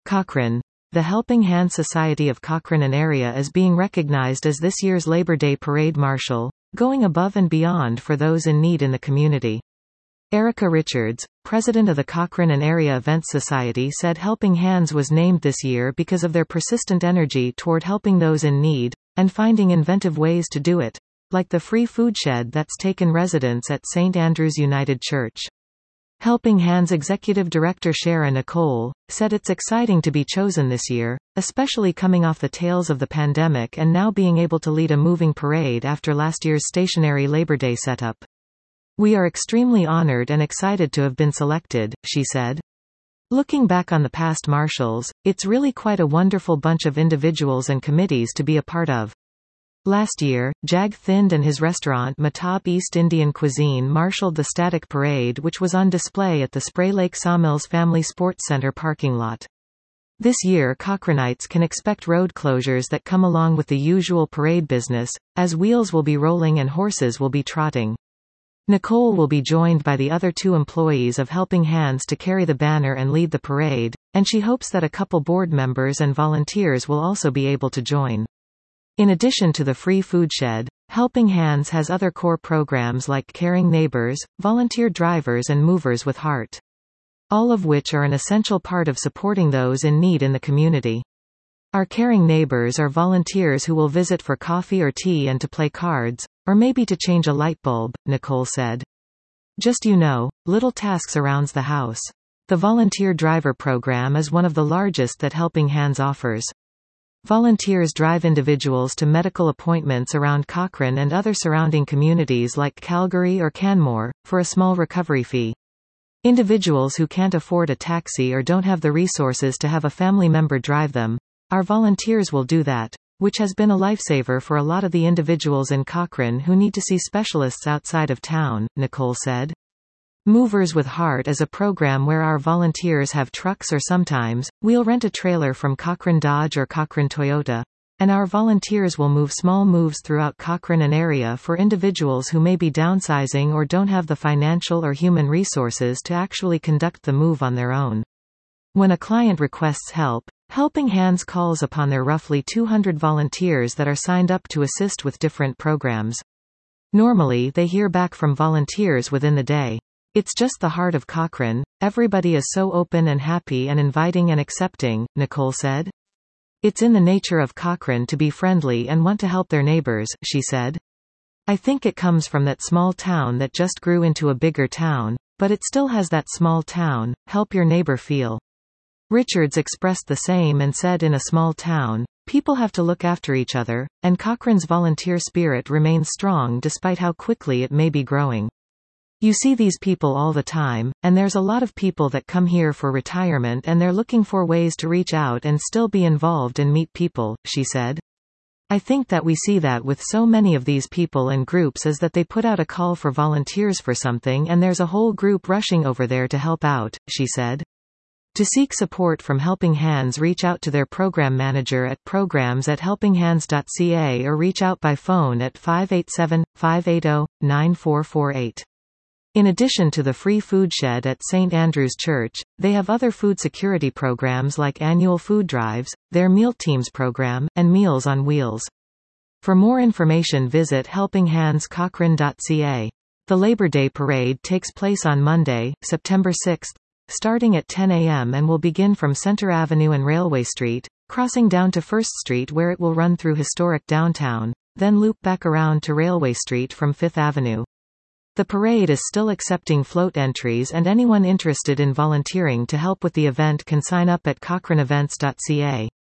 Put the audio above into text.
Cochrane. The Helping Hands Society of Cochrane and Area is being recognized as this year's Labor Day Parade Marshal, going above and beyond for those in need in the community. Erica Richards, president of the Cochrane and Area Events Society, said Helping Hands was named this year because of their persistent energy toward helping those in need, and finding inventive ways to do it, like the free food shed that's taken residence at St. Andrew's United Church. Helping Hands Executive Director Shara Nicole said it's exciting to be chosen this year, especially coming off the tails of the pandemic and now being able to lead a moving parade after last year's stationary Labor Day setup. We are extremely honored and excited to have been selected, she said. Looking back on the past marshals, it's really quite a wonderful bunch of individuals and committees to be a part of. Last year, Jag Thind and his restaurant Matab East Indian Cuisine marshaled the Static Parade, which was on display at the Spray Lake Sawmills Family Sports Center parking lot. This year Cochranites can expect road closures that come along with the usual parade business, as wheels will be rolling and horses will be trotting. Nicole will be joined by the other two employees of Helping Hands to carry the banner and lead the parade, and she hopes that a couple board members and volunteers will also be able to join. In addition to the free food shed, Helping Hands has other core programs like Caring Neighbors, Volunteer Drivers and Movers with Heart. All of which are an essential part of supporting those in need in the community. Our Caring Neighbors are volunteers who will visit for coffee or tea and to play cards, or maybe to change a light bulb, Nicole said. Just little tasks around the house. The Volunteer Driver program is one of the largest that Helping Hands offers. Volunteers drive individuals to medical appointments around Cochrane and other surrounding communities like Calgary or Canmore, for a small recovery fee. Individuals who can't afford a taxi or don't have the resources to have a family member drive them, our volunteers will do that, which has been a lifesaver for a lot of the individuals in Cochrane who need to see specialists outside of town, Nicole said. Movers with Heart is a program where our volunteers have trucks or sometimes, we'll rent a trailer from Cochrane Dodge or Cochrane Toyota, and our volunteers will move small moves throughout Cochrane and area for individuals who may be downsizing or don't have the financial or human resources to actually conduct the move on their own. When a client requests help, Helping Hands calls upon their roughly 200 volunteers that are signed up to assist with different programs. Normally they hear back from volunteers within the day. It's just the heart of Cochrane, everybody is so open and happy and inviting and accepting, Nicole said. It's in the nature of Cochrane to be friendly and want to help their neighbors, she said. I think it comes from that small town that just grew into a bigger town, but it still has that small town, help your neighbor feel. Richards expressed the same and said in a small town, people have to look after each other, and Cochrane's volunteer spirit remains strong despite how quickly it may be growing. You see these people all the time, and there's a lot of people that come here for retirement and they're looking for ways to reach out and still be involved and meet people, she said. I think that we see that with so many of these people and groups is that they put out a call for volunteers for something and there's a whole group rushing over there to help out, she said. To seek support from Helping Hands, reach out to their program manager at programs@helpinghands.ca or reach out by phone at 587-580-9448. In addition to the free food shed at St. Andrew's Church, they have other food security programs like annual food drives, their Meal Teams program, and Meals on Wheels. For more information visit helpinghandscochrane.ca. The Labor Day Parade takes place on Monday, September 6, starting at 10 a.m. and will begin from Center Avenue and Railway Street, crossing down to First Street where it will run through historic downtown, then loop back around to Railway Street from Fifth Avenue. The parade is still accepting float entries and anyone interested in volunteering to help with the event can sign up at cochraneevents.ca.